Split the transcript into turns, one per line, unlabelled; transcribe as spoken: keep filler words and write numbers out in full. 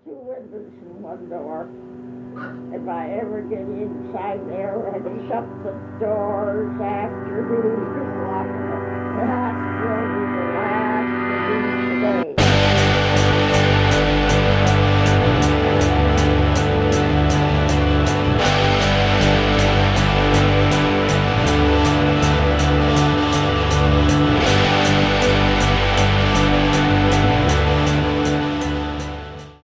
two windows and one door. If I ever get inside there, I'd shut the doors after